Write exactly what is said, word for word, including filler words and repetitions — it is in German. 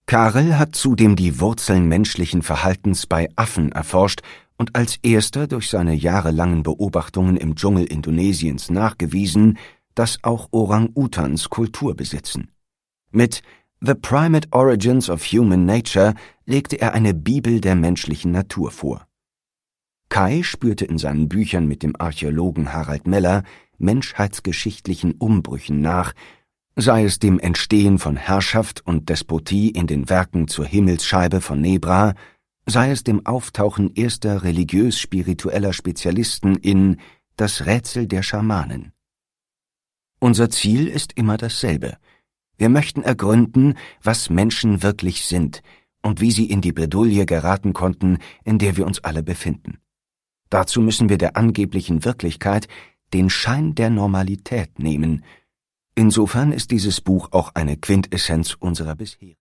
Karel hat zudem die Wurzeln menschlichen Verhaltens bei Affen erforscht und als erster durch seine jahrelangen Beobachtungen im Dschungel Indonesiens nachgewiesen, dass auch Orang-Utans Kultur besitzen. Mit The Primate Origins of Human Nature legte er eine Bibel der menschlichen Natur vor. Kai spürte in seinen Büchern mit dem Archäologen Harald Meller menschheitsgeschichtlichen Umbrüchen nach, sei es dem Entstehen von Herrschaft und Despotie in den Werken zur Himmelsscheibe von Nebra, sei es dem Auftauchen erster religiös-spiritueller Spezialisten in Das Rätsel der Schamanen. Unser Ziel ist immer dasselbe. Wir möchten ergründen, was Menschen wirklich sind und wie sie in die Bredouille geraten konnten, in der wir uns alle befinden. Dazu müssen wir der angeblichen Wirklichkeit den Schein der Normalität nehmen. Insofern ist dieses Buch auch eine Quintessenz unserer bisherigen